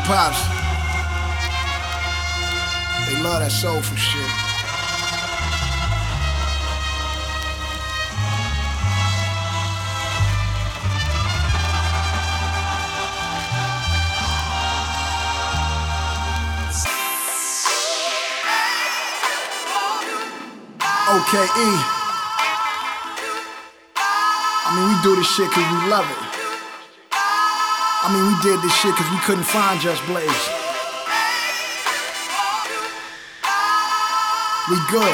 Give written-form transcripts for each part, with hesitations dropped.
Pops, they love that soulful shit. OKE. I mean, we do this shit cause we love it. I mean, we did this shit cause we couldn't find Just Blaze. We good.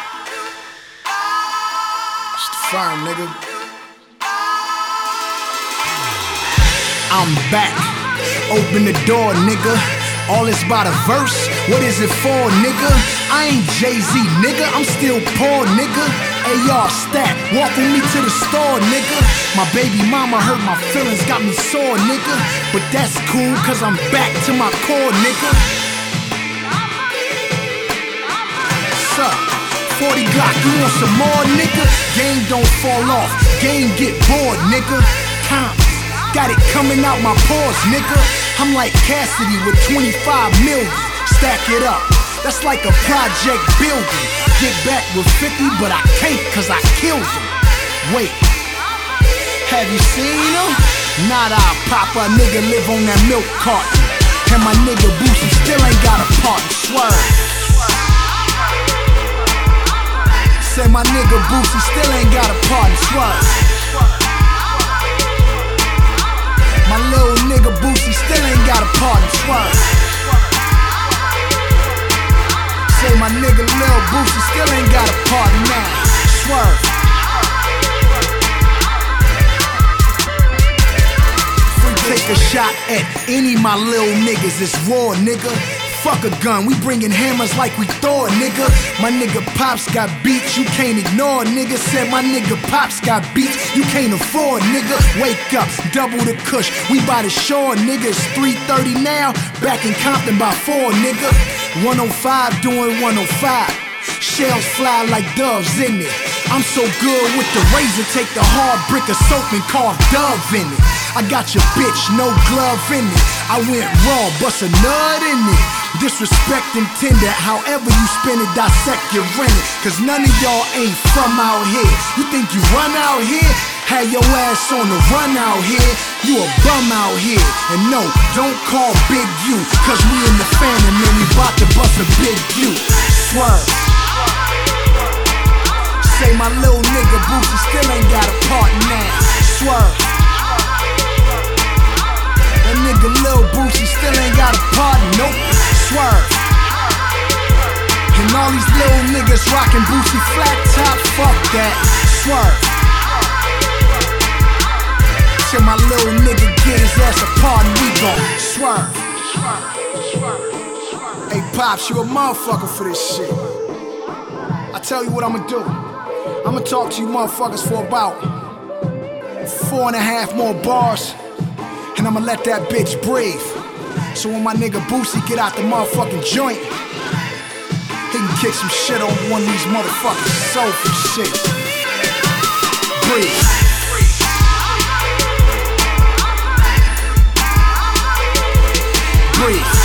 It's the firm, nigga. I'm back. Open the door, nigga. All this by the verse. What is it for, nigga? I ain't Jay-Z, nigga. I'm still poor, nigga. AR stat, walk with me to the store, nigga. My baby mama hurt my feelings, got me sore, nigga. But that's cool, cause I'm back to my core, nigga. What's up? 40 Glock, you want some more, nigga? Game don't fall off, game get bored, nigga. Times, got it coming out my pores, nigga. I'm like Cassidy with 25 million. Stack it up, that's like a project building. Get back with 50, but I can't cause I killed him. Wait, have you seen him? Not I, Papa, nigga live on that milk carton. And my nigga Boosie still ain't got a partner, swerve. Say my nigga Boosie still ain't got a partner, swerve. My little nigga Boosie still ain't got a partner, swerve. Say my nigga Lil Boosie still ain't got a partner now, swerve. Take a shot at any my little niggas, it's war, nigga. Fuck a gun, we bringin' hammers like we Thor, nigga. My nigga Pops got beats, you can't ignore, nigga. Said my nigga Pops got beats, you can't afford, nigga. Wake up, double the kush, we by the shore, nigga. It's 3:30 now, back in Compton by 4, nigga. 105 doing 105, shells fly like doves in it. I'm so good with the razor, take the hard brick of soap and carve Dove in it. I got your bitch, no glove in it. I went raw, bust a nut in it. Disrespect intended, however you spin it, dissect your rent it. Cause none of y'all ain't from out here. You think you run out here? Had your ass on the run out here. You a bum out here. And no, don't call Big U, cause we in the Phantom and we bout to bust a Big U. Swerve. Say my little nigga Boosie still ain't got a partner now, swerve. That nigga Lil Boosie still ain't got a partner, nope, swerve. And all these little niggas rockin' Boosie flat top, fuck that, swerve. Till my little nigga get his ass a partner, we gon' swerve. Hey Pops, you a motherfucker for this shit. I tell you what I'ma do. I'ma talk to you motherfuckers for about 4.5 more bars, and I'ma let that bitch breathe. So when my nigga Boosie get out the motherfucking joint, he can kick some shit on one of these motherfucking soulful shit. Breathe. Breathe.